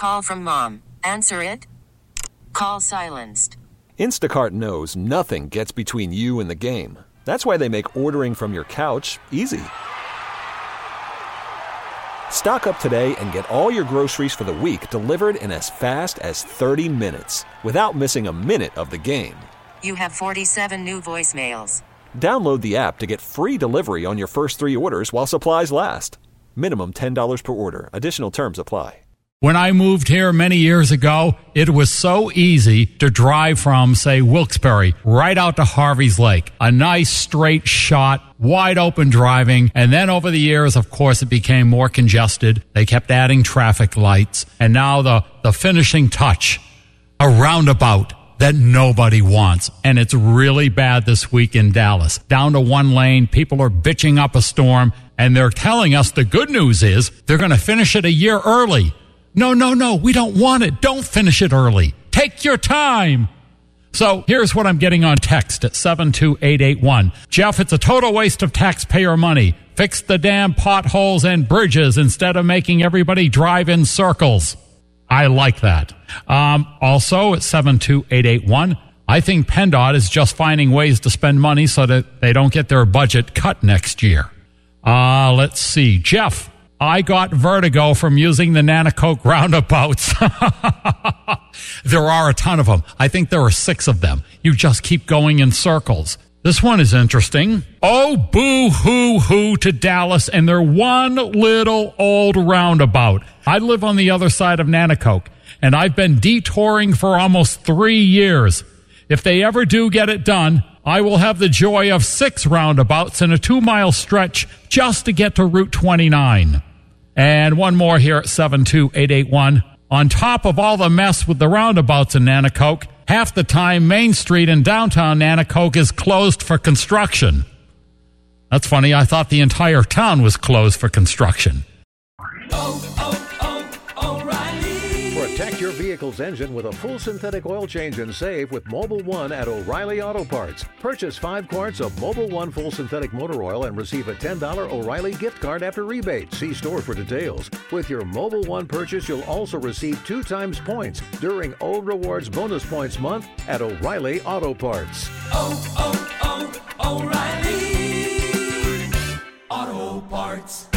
call from mom. Answer it. Call silenced. Instacart knows nothing gets between you and the game. That's why they make ordering from your couch easy. Stock up today and get all your groceries for the week delivered in as fast as 30 minutes without missing a minute of the game. You have 47 new voicemails. Download the app to get free delivery on your first 3 orders while supplies last. Minimum $10 per order. Additional terms apply. When I moved here many years ago, it was so easy to drive from, say, Wilkes-Barre right out to Harvey's Lake. A nice straight shot, wide open driving. And then over the years, of course, it became more congested. They kept adding traffic lights. And now the finishing touch, a roundabout that nobody wants. And it's really bad this week in Dallas. Down to 1 lane, people are bitching up a storm, and they're telling us the good news is they're going to finish it a year early. No, we don't want it. Don't finish it early. Take your time. So here's what I'm getting on text at 72881. Jeff, it's a total waste of taxpayer money. Fix the damn potholes and bridges instead of making everybody drive in circles. I like that. Also at 72881, I think PennDOT is just finding ways to spend money so that they don't get their budget cut next year. Let's see. Jeff, I got vertigo from using the Nanacoke roundabouts. There are a ton of them. I think there are 6 of them. You just keep going in circles. This one is interesting. Oh, boo-hoo-hoo to Dallas and their one little old roundabout. I live on the other side of Nanacoke, and I've been detouring for almost 3 years. If they ever do get it done, I will have the joy of 6 roundabouts in a 2-mile stretch just to get to Route 29. And one more here at 72881. On top of all the mess with the roundabouts in Nanacoke, half the time Main Street in downtown Nanacoke is closed for construction. That's funny. I thought the entire town was closed for construction. Protect your vehicle's engine with a full synthetic oil change and save with Mobil 1 at O'Reilly Auto Parts. Purchase 5 quarts of Mobil 1 full synthetic motor oil and receive a $10 O'Reilly gift card after rebate. See store for details. With your Mobil 1 purchase, you'll also receive 2 times points during Old Rewards Bonus Points Month at O'Reilly Auto Parts. O'Reilly Auto Parts.